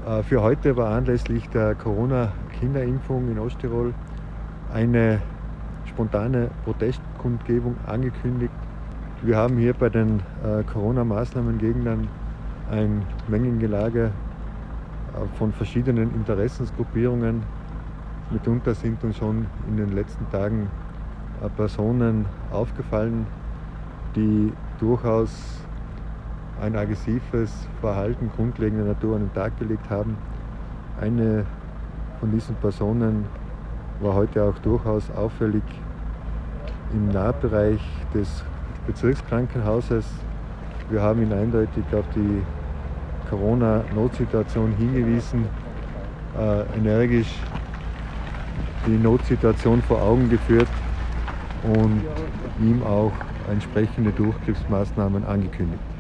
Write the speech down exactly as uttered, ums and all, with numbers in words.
Für heute war anlässlich der Corona-Kinderimpfung in Osttirol eine spontane Protestkundgebung angekündigt. Wir haben hier bei den äh, Corona-Maßnahmengegnern ein Mengengelage äh, von verschiedenen Interessensgruppierungen. Mitunter sind uns schon in den letzten Tagen äh, Personen aufgefallen, die durchaus ein aggressives Verhalten grundlegender Natur an den Tag gelegt haben. Eine von diesen Personen war heute auch durchaus auffällig im Nahbereich des Bezirkskrankenhauses. Wir haben ihn eindeutig auf die Corona-Notsituation hingewiesen, äh, energisch die Notsituation vor Augen geführt und ihm auch entsprechende Durchgriffsmaßnahmen angekündigt.